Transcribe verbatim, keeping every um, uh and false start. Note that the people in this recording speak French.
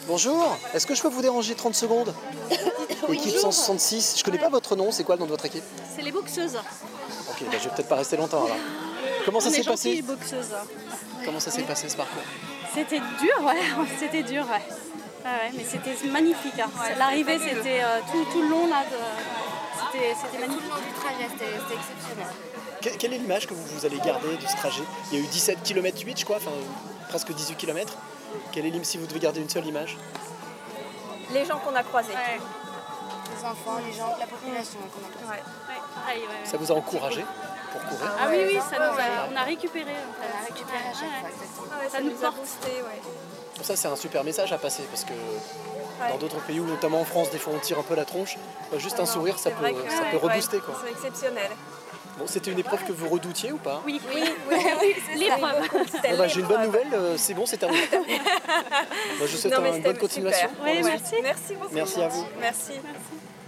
Bonjour, est-ce que je peux vous déranger trente secondes? Équipe cent soixante-six, je connais pas votre nom, c'est quoi le nom de votre équipe? C'est les boxeuses. Ok, bah, je vais peut-être pas rester longtemps alors. Comment ça On s'est est gentilles, passé? boxeuses. Comment ça s'est passé ce parcours? C'était dur, ouais, c'était dur, ouais. Ah ouais, mais c'était magnifique. Hein. L'arrivée, c'était euh, tout, tout le long là. De... C'était, c'était magnifique. Tout le long du trajet, c'était, c'était exceptionnel. Que- quelle est l'image que vous, vous allez garder de ce trajet? Il y a eu dix-sept kilomètres huit, je crois, enfin presque dix-huit kilomètres. Quelle est l'im- si vous devez garder une seule image? Les gens qu'on a croisés. Ouais. Les enfants, les gens, la population qu'on a croisée. Ouais. Ouais. Pareil, ouais, ouais. Ça vous a encouragé pour courir? Ah oui, oui, Ouais, ça ouais, nous a, ouais. on a récupéré. En fait. On a récupéré à chaque Ouais. fois, exactement. Ah ouais, Ça ça nous nous a porte. boosté, ouais. Bon, ça c'est un super message à passer parce que dans d'autres pays, notamment en France, des fois on tire un peu la tronche. Bah, juste un Non, sourire, ça c'est peut, vrai que- ça peut ouais, rebooster quoi. C'est exceptionnel. Bon, c'était une épreuve que vous redoutiez ou pas? Oui, Oui, oui, oui, c'est l'épreuve. C'était Bon, bah, j'ai une bonne l'épreuve. nouvelle, euh, c'est bon, c'est terminé. Bah, je souhaite Non, mais une c'était bonne continuation. super. Oui, pour la merci. suite. Merci beaucoup. Merci à vous. Merci. Merci.